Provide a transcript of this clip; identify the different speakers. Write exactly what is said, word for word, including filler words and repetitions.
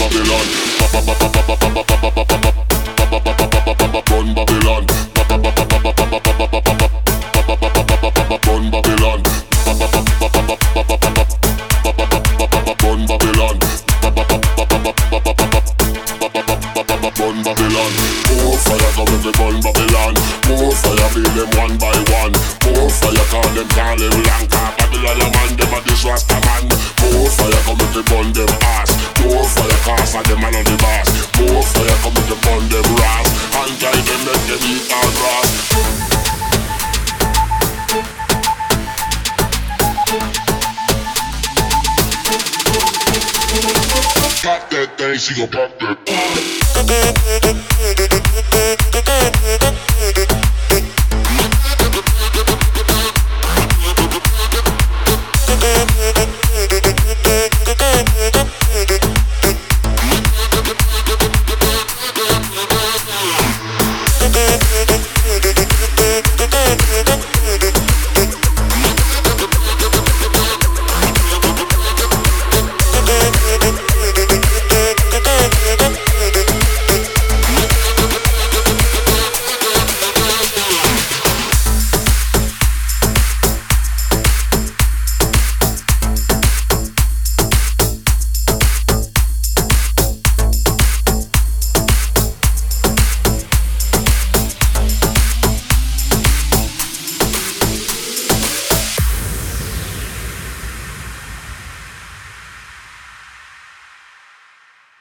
Speaker 1: Babylon. Burn Babylon. Burn Babylon. Burn Babylon. Burn Babylon. More fire come if we burn Babylon. More fire feel them one by one. More fire call them call them Lanka. Babylon a man them a this Rasta man. More fire come if we burn them ass. More fire cause of them and on the boss. More fire come if we burn them ras. And guide them make them eat all grass. Pop that thing, she gon' pop that.